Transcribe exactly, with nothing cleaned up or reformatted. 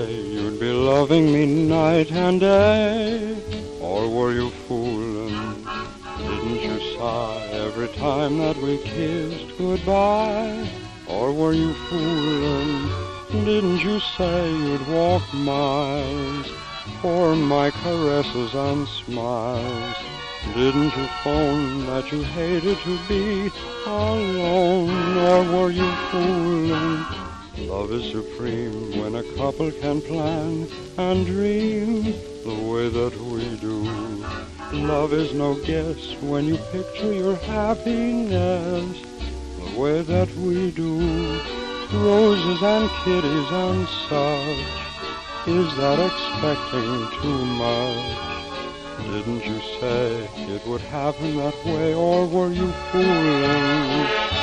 say you'd be loving me night and day? Or were you fooling? Didn't you sigh every time that we kissed goodbye? Or were you fooling? Didn't you say you'd walk miles for my caresses and smiles? Didn't you phone that you hated to be alone? Or were you fooling? Love is supreme when a couple can plan and dream the way that we do. Love is no guess when you picture your happiness the way that we do. Roses and kitties and such, is that expecting too much? Didn't you say it would happen that way, or were you fooling?